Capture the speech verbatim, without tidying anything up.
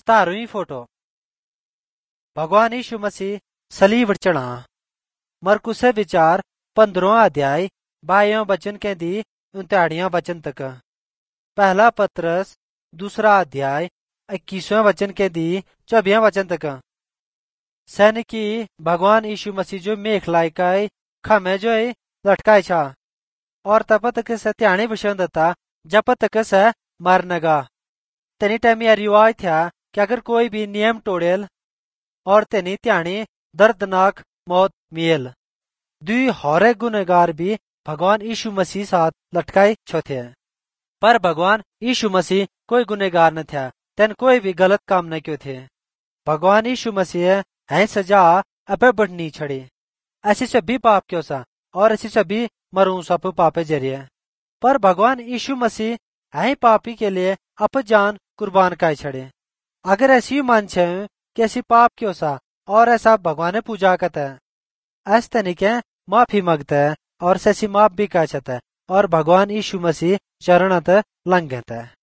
सतारवीं photo भगवान यीशु मसीह सलीब चढ़ा। मरकुसे विचार पंद्रवा अध्याय बाईवां वचन के दी उनताड़ियां वचन तक। पहला पत्रस दूसरा अध्याय इक्कीसवें वचन के दी चौबिया वचन तक। सैनिकी भगवान यीशु मसीह जो मेख लायकाय खमे जो लटकाय छा और तब तक से त्याणी विषय दत्ता जब तक से मरनेगा। तेनी टाइम यह रिवाज था कि अगर कोई भी नियम तोड़ेल और तेनी त्याणी दर्दनाक मौत मियल। दुई हौरे गुनेगार भी भगवान यीशु मसीह साथ लटकाए छो थे, पर भगवान यीशु मसीह कोई गुनेगार न था, तेन कोई भी गलत काम न क्यों थे। भगवान यीशु मसीह है सजा अब बढ़नी छड़ी। ऐसी सभी पाप क्यों सा और ऐसी सभी मरू सब पापे जरिए, पर भगवान यीशु मसीह है पापी के लिए अप जान कुर्बान काय छड़े। अगर ऐसी मान छे कि ऐसी पाप क्यों सा और ऐसा भगवान पूजा करता है, ऐस तनिके माफी मांगता है और सैसी माफ भी कह चाहता है और भगवान यीशु मसीह चरणत लंघता है।